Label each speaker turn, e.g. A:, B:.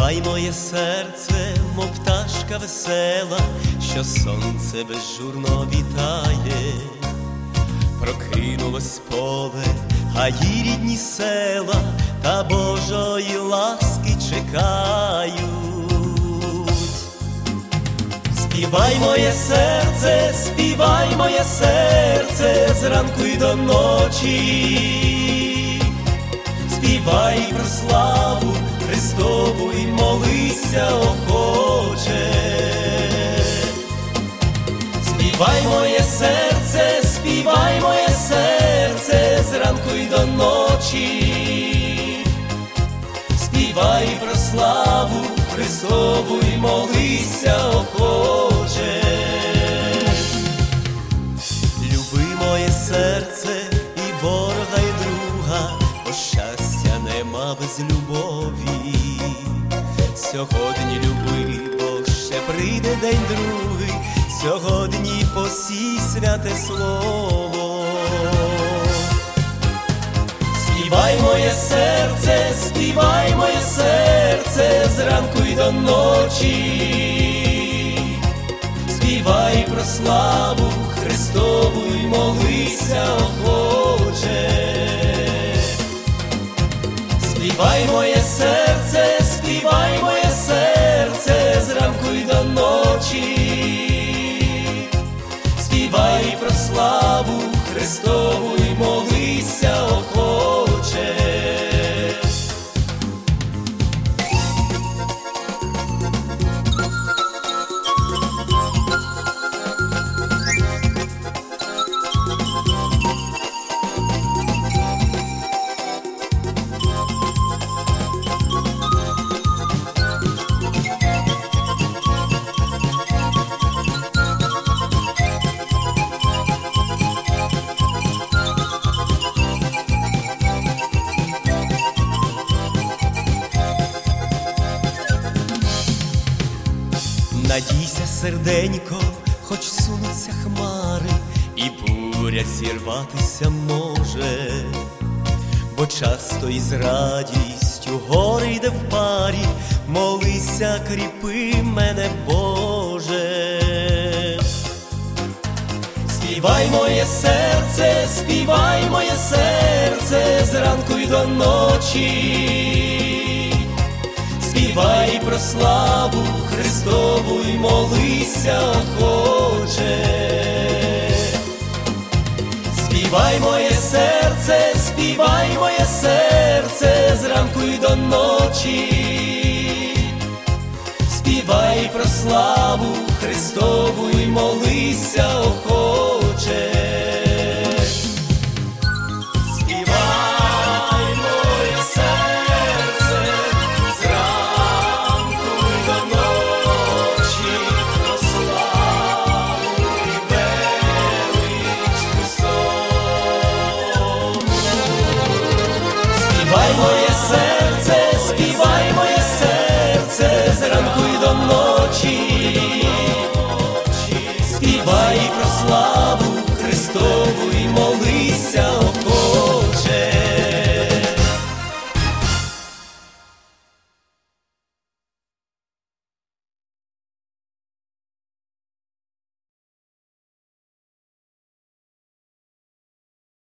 A: Співай, моє серце, мов пташка весела, що сонце безжурно вітає. Прокинулось поле, гаї рідні села, та Божої ласки чекають. Співай, моє серце, зранку й до ночі. Співай про славу Христову і молися охоче. Співай, моє серце, зранку й до ночі. Співай про славу Христову і молися охоче. Люби, моє серце, і ворога, і друга, бо щастя нема без любові. Сьогодні люби, бо ще прийде день другий, сьогодні посій святе слово. Співай, моє серце, зранку й до ночі. Співай про славу Христову і молися охоче. Співай, моє серце, зранку й до ночі. Співай про славу Христову і молися охоче. Надійся, серденько, хоч сунуться хмари, і буря зірватися може, бо часто із радістю гори йде в парі, молися, кріпи мене, Боже. Співай, моє серце, зранку й до ночі. Співай про славу Христову і молися охоче. Співай, моє серце, зранку й до ночі. Співай про славу Христову і молися охоче.